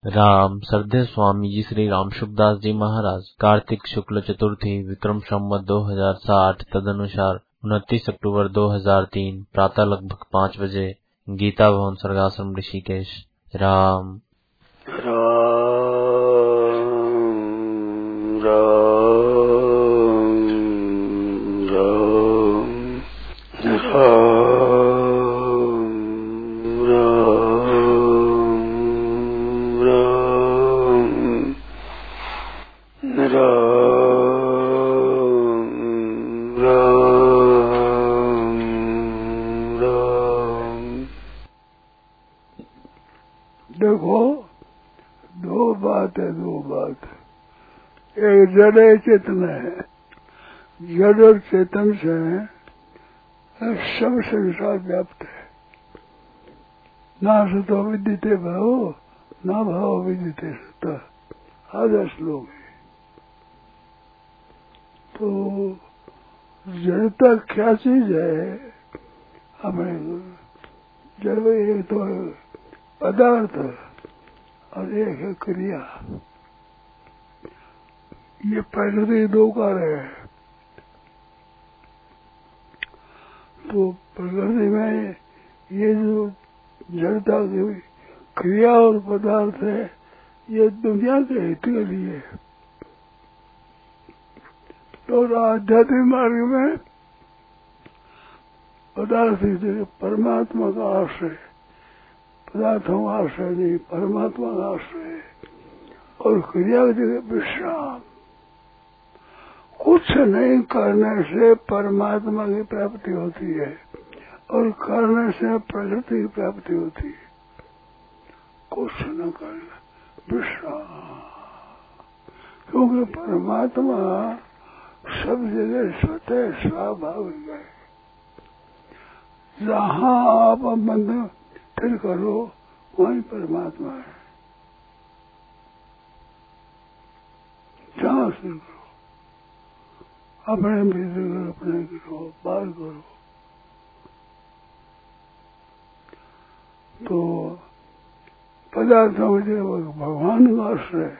राम श्रद्धेय स्वामी जी श्री राम सुखदास जी महाराज कार्तिक शुक्ल चतुर्थी विक्रम संवत 2060 तदनुसार 29 अक्टूबर 2003 प्रातः लगभग 5 बजे गीता भवन स्वर्गाश्रम ऋषिकेश। राम देखो, दो बात एक जड़ है, चेतन है। जड़ और चेतन से सब संसार व्याप्त है। ना सतो विदिते भाव, ना भाव विदिते सत, आधा श्लोक है। तो जड़ता क्या चीज है? हमें जड़ एक तो पदार्थ और एक है क्रिया। ये प्रकृति दो कार्य है। तो प्रकृति में ये जो जड़ता की क्रिया और पदार्थ है, ये दुनिया के हित के लिए। और आध्यात्मिक मार्ग में पदार्थ परमात्मा का आश्रय, पदार्थों का आश्रय नहीं, परमात्मा का आश्रय। और क्रिया की जगह विश्राम। कुछ नहीं करने से परमात्मा की प्राप्ति होती है और करने से प्रकृति की प्राप्ति होती है। कुछ न करना, विश्राम। क्योंकि परमात्मा सब जगह स्वतः स्वाभाविक है। जहाँ आप बंद फिर करो, वही परमात्मा है। जहाँ से करो, अपने भीतर करो, अपने करो, बाहर करो। तो पदार्थों में भगवान का आश्रय,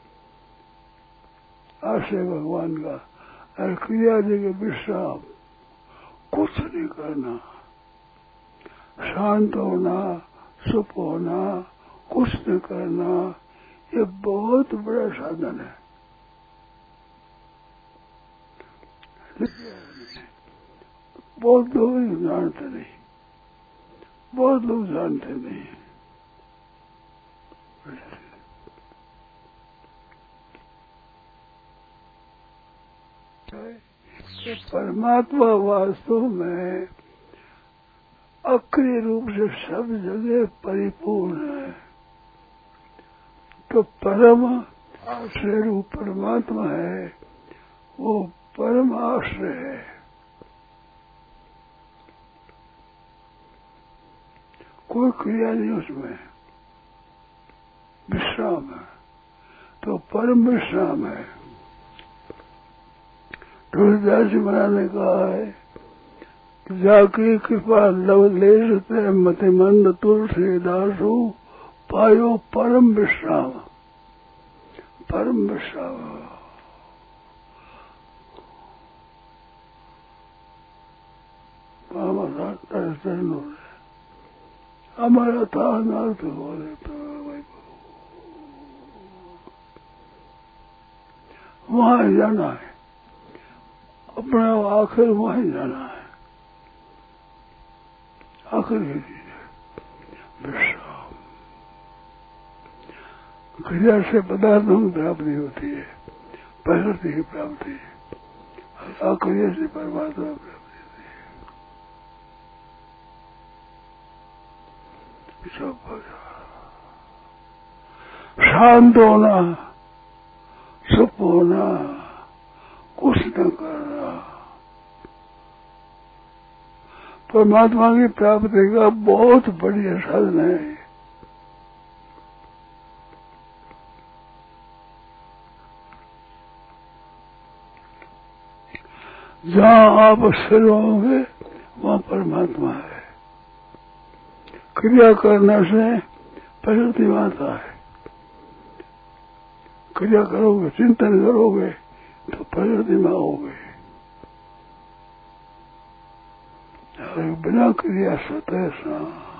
आश्रय भगवान का। और क्रिया जगह विश्राम, कुछ नहीं करना, शांत होना, चुप होना, कुछ न करना, ये बहुत बड़ा साधन है। बहुत लोग जानते नहीं, बहुत लोग जानते नहीं। परमात्मा वास्तव में अक्रिय रूप से सब जगह परिपूर्ण है। तो परम आश्रय रूप परमात्मा है, वो परम आश्रय है। कोई क्रिया नहीं उसमें, विश्राम है। तो परम विश्राम है। तुलसीदास जी महाराज ने कहा है, जाकी कृपा लवलेश ते मति मंद तुलसीदासु पायो परम विश्राम। परम विश्राम हमारा था नाथ बोले वहां जाना है, अपना आखिर वहीं जाना है। आखिर की चीज है विश्राम। क्रिया से पदार्थों की प्राप्ति होती है, प्रकृति की प्राप्ति, अक्रिया से परमात्मा की प्राप्ति होती है। सब शांत होना, चुप होना, कुछ न करना, परमात्मा की प्राप्ति का बहुत बढ़िया साधन है। जहाँ आप स्थिर होंगे वहाँ परमात्मा है। क्रिया करने से प्रकृति आता है, क्रिया करोगे, चिंतन करोगे तो प्रकृति में आओगे। और बिना क्रिया स्वतः सा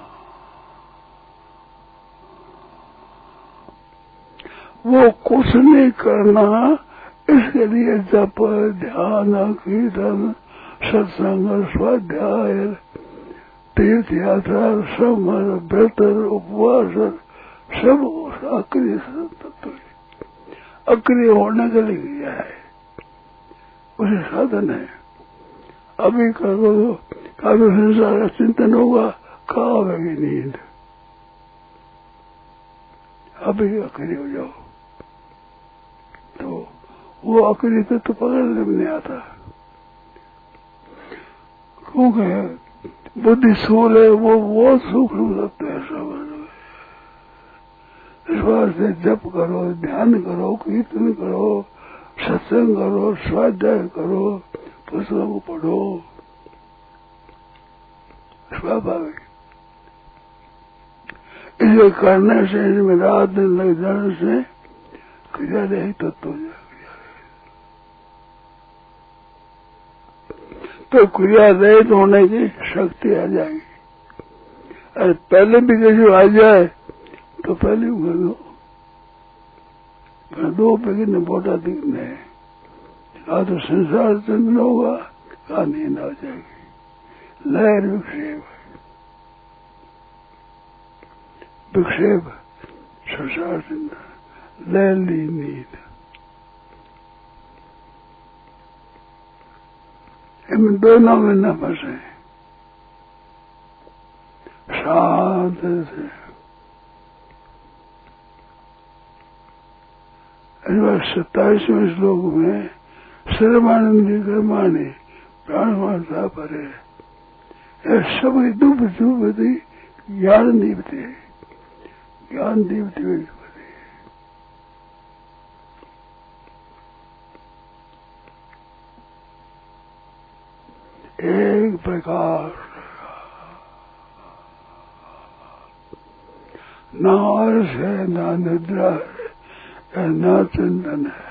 वो कुछ नहीं करना। इसके लिए जप, ध्यान, कीर्तन, सत्संग, स्वाध्याय, तीर्थ यात्रा, श्रमण, व्रत, उपवास सब अक्रिय तत्व अक्रिय होने के लिए किया है, उसे साधन है। अभी करो काफी संसार का चिंतन होगा, कहाँ आवेगी नींद। अभी अक्रिय हो जाओ तो वो अक्रिय तत्व पकड़ने में नहीं आता, क्योंकि बुद्धि स्थूल है, वो बहुत सूक्ष्म तत्व है। सब इस वास्ते जप करो, ध्यान करो, कीर्तन करो, सत्संग करो, स्वाध्याय करो, पुस्तकों को पढ़ो, स्वाभाविक। इसे करने से, इसमें रात दिन लग जाने से क्रिया रहित तत्व हो जाएगा। तो क्रिया रहित होने की शक्ति आ जाएगी। अरे पहले भी किसी आ जाए तो पहले कर दो पैकेट ने बोटा दिखने है, कहा तो संसार चिंतन होगा, कहा नींद आ जाएगी। लहर विक्षेप, विक्षेप संसार चिंतन, लहर ली नींद। इन दोनों में न फंसे, शांत से। 27वें श्लोक में सर्वानंदी कर्माणि प्राणवार्ता परे, सब दुप दुपति ज्ञान दीपते, ज्ञान दीपते। एक प्रकार न आलस है, न निद्रा है, न चिंतन है।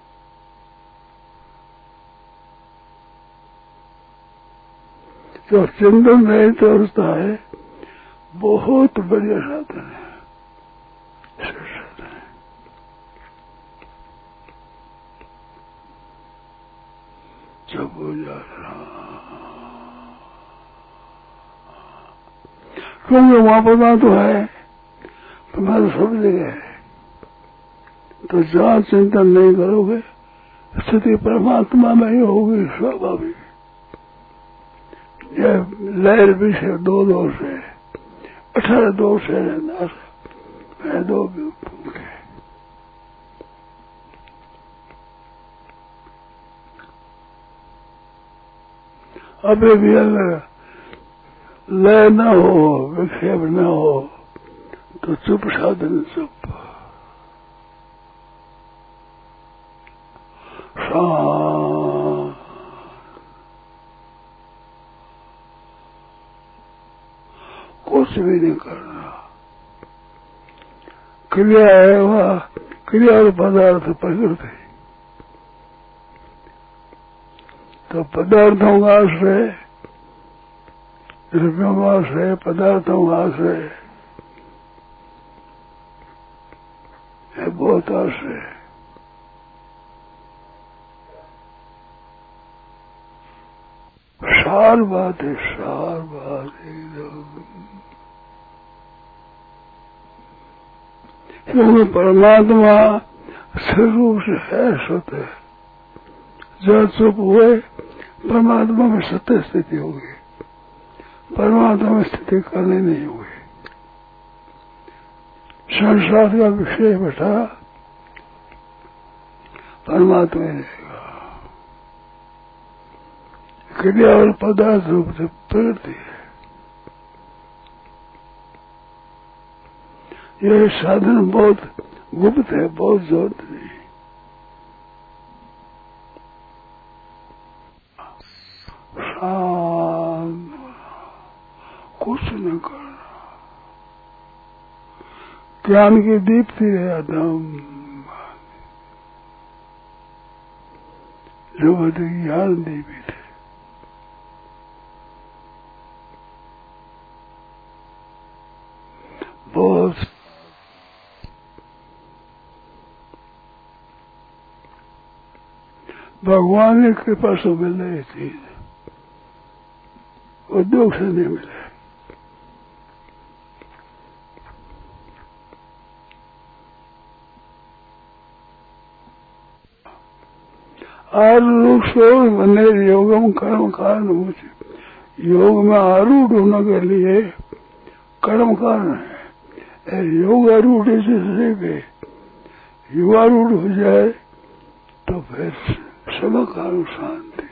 जो चिंतन रहित अवस्था है, बहुत बढ़िया साधन है, साधन है। जब हो जा रहा, क्योंकि वहां पता तो है, तुम्हारा सब जगह है। तो जहाँ चिंतन नहीं करोगे, स्थिति परमात्मा में ही होगी, स्वाभाविक। यह लहर भी से 2 दोष है, 18 दोष है, मैं 2 भी भूखे। अभी भी अगर लय न हो, विक्षेप न हो, तो चुप साधन, चुप कुछ भी नहीं करना। क्रिया है वह क्रिया और पदार्थ प्रकृति, तो पदार्थों का आश्रय, द्रव्यों का आश्रय, पदार्थों का आश्रय है, बहुत आश्रय है। सार बात है, सार बात एकदम। क्योंकि परमात्मा स्वरूप से है सत्य, जब चुप हुए परमात्मा में सत्य स्थिति होगी, परमात्मा में स्थिति करनी नहीं होगी। संसार का विषय बैठा परमात्मा ही रहेगा। क्रिया और पदार्थ रूप से प्रकृति है। यह साधन बहुत गुप्त है, बहुत जोर नहीं। शांत, कुछ न करना, ज्ञान की दीप्ति है एकदम। जो अधिक ज्ञान देवी थे। बहुत भगवान की कृपा से मिल रही चीज वो दुख से नहीं मिले। आरूढ़ बने योगम कर्म कारण मुझे योग में आरूढ़ होने के लिए कर्म कारण है। योग आरूढ़ से युवारूढ़ हो जाए तो फिर सब कारण शांति।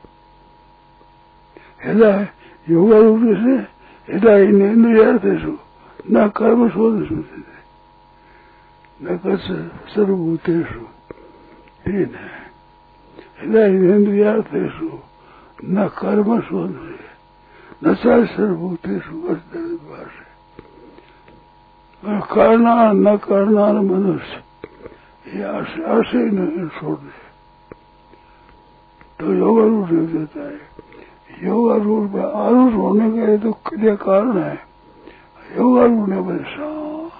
हृदय योगारूढ़ से हृदय इंद्रियार्थेषु न कर्म शोधेषु न सर्वभूतेषु तीन है। हृदय इंद्रियार्थेषु न कर्म शोधे न सर्वभूतेषु भाषे करना न करना मनुष्य ये आशय नहीं छोड़ दे तो योगारूढ़ हो जाता है। योगारूढ़ में आरूढ़ होने के लिए तो क्रिया कारण है। योगारूढ़ ने परेशान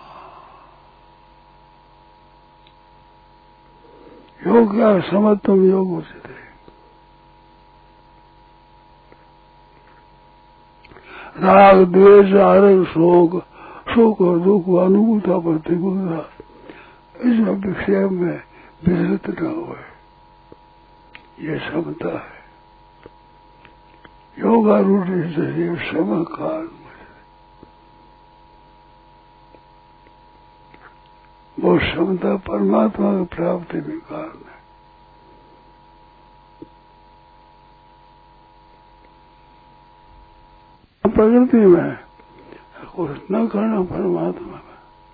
योग क्या समझ तुम योग हो सकते राग द्वेष आरग शोक शोक और दुख अनुकूलता प्रतिकूलता इसमें विक्षेप में विचलित न हो ये क्षमता है। योगारूढ़ से समय काल वो क्षमता परमात्मा की प्राप्ति में कारण है। प्रकृति में कुछ न करना परमात्मा में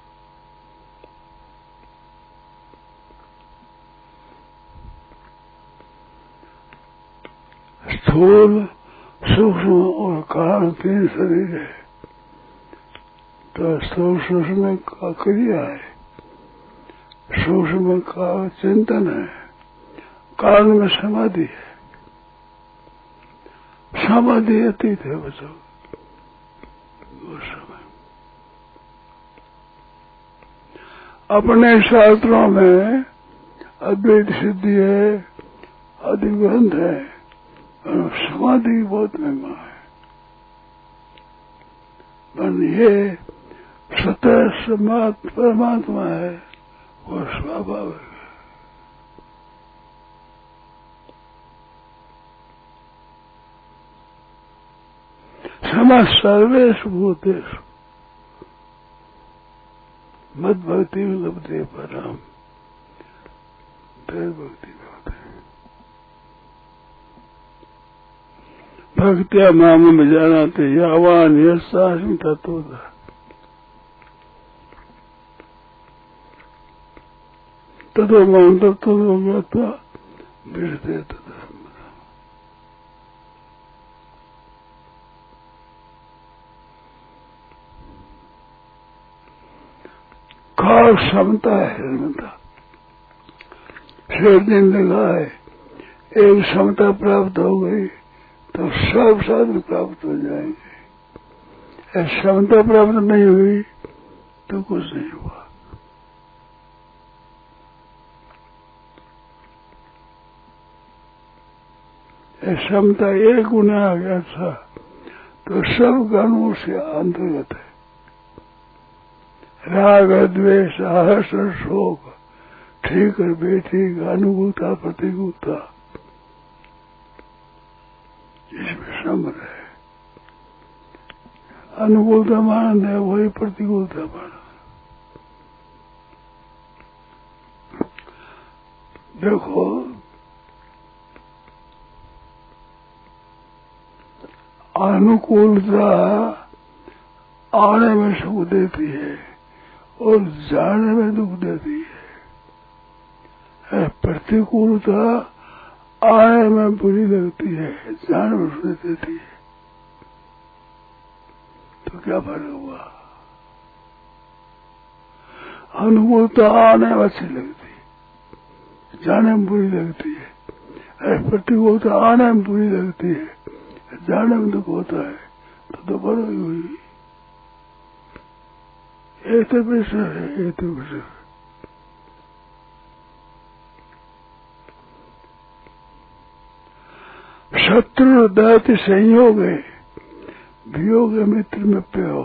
स्थूल सूक्ष्म और कारण तीन शरीर है। तो स्थूल सूक्ष्म का क्रिया है, सूक्ष्म का चिंतन है, कारण में समाधि है। समाधि अतीत है बच्चों वो समय। अपने शास्त्रों में अद्वैत सिद्धि है, आदि ग्रंथ है, समाधि बहुत महिमा है। पर ये स्वतः परमात्मा है वो स्वाभाविक है। समा सर्वेषु भूतेषु मद भक्ति में लभते परम फिर भक्ति में होते भक्त्या माम में जानाते यावान यस्यास्मि ततोऽधा। ततो माम ततो ज्ञात्वा विरते तथा काल क्षमता है निर्मता। शेर दिन लगा है एक क्षमता प्राप्त हो गई तो सब साधन प्राप्त हो जाएंगे। क्षमता प्राप्त नहीं हुई तो कुछ नहीं हुआ। क्षमता एक गुना आ गया था तो सब गणों से अंतर्गत है। राग द्वेष हर्ष शोक ठीक और बेठीक अनुकूलता प्रतिकूलता इसमें समर है। अनुकूलता मानंद है वही प्रतिकूलता मानंद। देखो अनुकूलता आने में सुख देती है और जाने में दुख देती है। प्रतिकूलता आने में बुरी लगती है जाने में सुख देती है। तो क्या फर्क हुआ? अनुकूलता आने में अच्छी लगती है जाने में बुरी लगती है। प्रतिकूलता आने में बुरी लगती है, जाने में दुख होता है, तो बड़ो ही हुई। एक तो विश्व है, एक तो विश्व। शत्रु दैत्य संयोग है, वियोग मित्र में प्यो।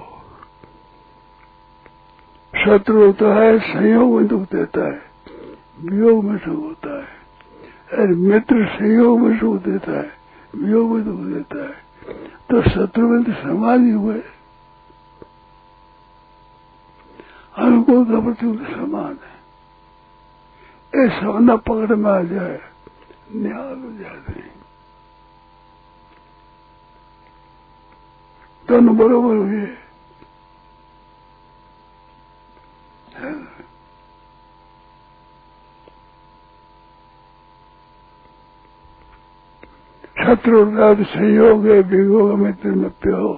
शत्रु होता है, संयोग में दुख देता है, वियोग में सुख होता है। और मित्र संयोग में सुख देता है, वियोग में दुख देता है। तो शत्रु में तो समान ही हुए, अनुकूल का प्रतिकूल समान है। ऐसा न पकड़ में आ जाए, न्याय हो जाए, दोनों बरोबर हुए। शत्रु संयोग है, वियोग मित्र में प्यो।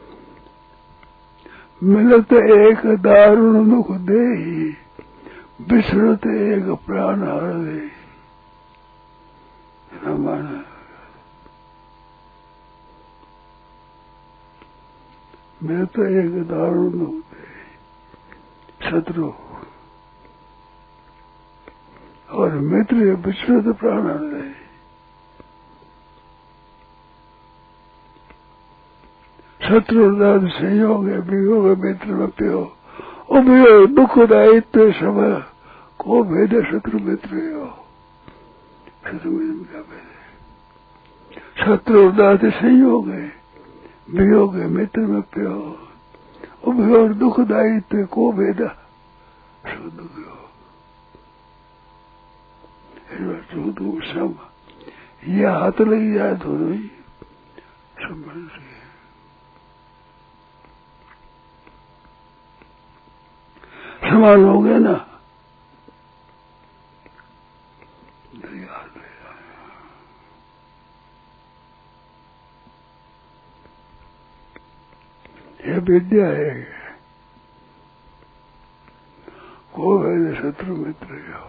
मिलत एक दारुण दुख दे, बिसरत एक प्राण हर दे। माना मिलत एक दारुण दुख दे, शत्रु और मित्र बिसरत प्राण हर दे। शत्रु संयोग है, वियोग मित्र में प्यो। उपयोग दुखदायित्व समय को भेद शत्रु मित्र हो। शत्रु मित्र क्या भेद है? शत्रु संयोग है, वियोग मित्र में प्यो। उपयोग दुखदायित्व को भेद दुख हो। सम ये हाथ लगी जाए दोनों ही संबंध से समान हो गया ना। ये विद्या है, को है शत्रु मित्र हो।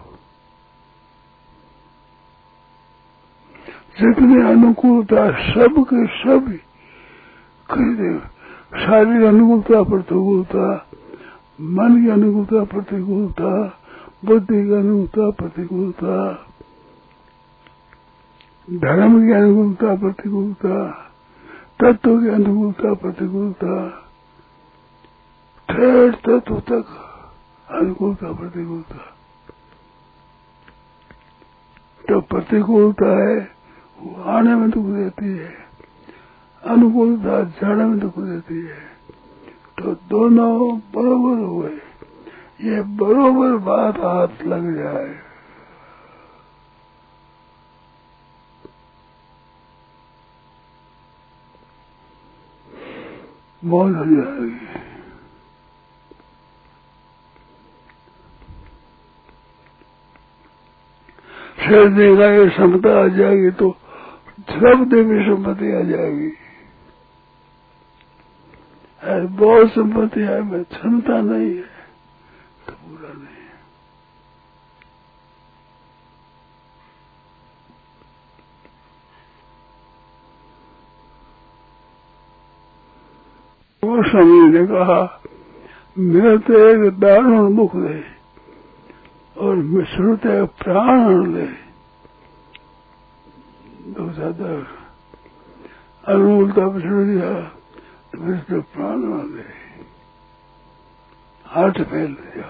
जितनी अनुकूलता सबके सब खरीदे, शारीरिक अनुकूलता प्रतिकूलता, मन की अनुकूलता प्रतिकूलता, बुद्धि की अनुकूलता प्रतिकूलता, धर्म की अनुकूलता प्रतिकूलता, तत्व की अनुकूलता प्रतिकूलता, ठेठ तत्व तक अनुकूलता प्रतिकूलता। तो प्रतिकूलता है वो आने में दुख देती है, अनुकूलता जाने में दुख देती है। तो दोनों बरोबर हुए। ये बरोबर बात हाथ लग जाए, मौज हो जाएगी। शेर देगा ये समता आ जाएगी तो सब देवी सम्मति आ जाएगी। बहुत संपत्ति है, मैं क्षमता नहीं है तो पूरा नहीं है। वो स्वामी ने कहा मेरे तो एक दारुण मुख दे और मिश्रुत एक प्राण ले। दो ज्यादा अनुकूलता मिश्र दिया तो प्राण दे, हाथ फैल दिया।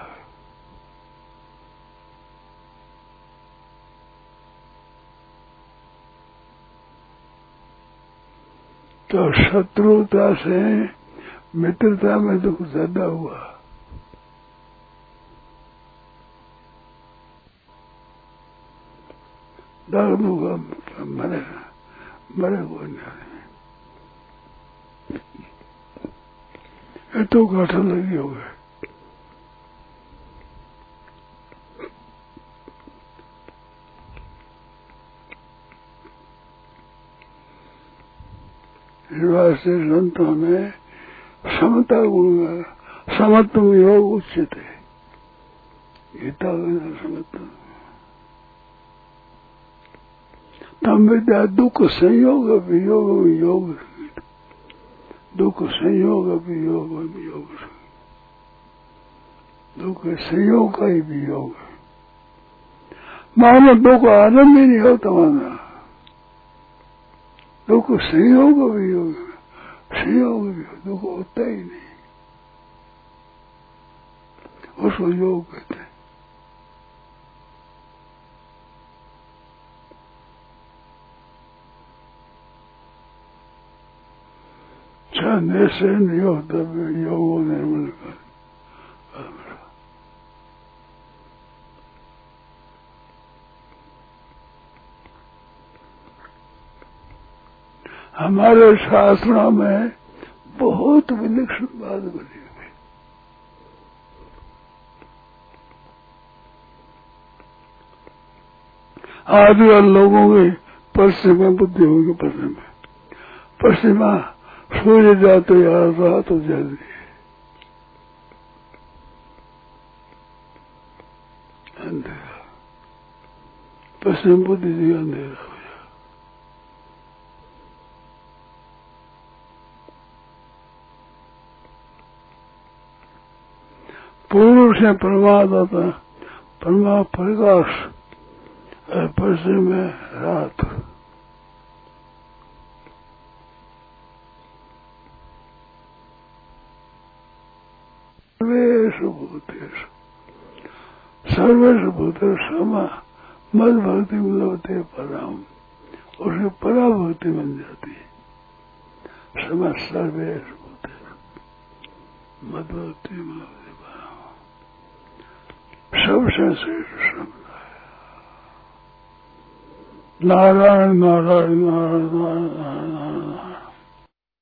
तो शत्रुता से मित्रता में दुख ज्यादा हुआ। दाग दूंगा मरे को ये तो गाठन लगी हो गए। से संतों ने समता गुण समत्व योग उचित है। गीता समत्व तम विद्या दुख संयोग वियोग योग, दुख संयोग वियोग योग, दुख संयोग का ही वियोग है। मानो दुख आनंद ही नहीं होता, माना दुख संयोग वियोग, संयोग वियोग दुख होता ही नहीं, उसको योग कहते हैं। छाने से नहीं होता योग निर्मल का। हमारे शास्त्रों में बहुत विलक्षण बात बनी हुई। आदिवासी लोगों की पश्चिमा बुद्धि होगी, पश्चिमा सूर्य जाते यार रात हो जाती है, अंधेरा, पश्चिम बुद्धि जी अंधेरा हो जाए। पूर्व से प्रमाद आता, परमा प्रकाश, पश्चिम में रात। सर्वेषु भूतेषु, सर्वेषु भूतेषु समा मद भक्ति लभते पराम, उसमें परा भक्ति बन जाती है। समा सर्वेषु भूतेषु मद भक्ति लभते पराम, सबसे श्रेष्ठ शब्द है नारायण नारायण नारायण नारायण नारायण।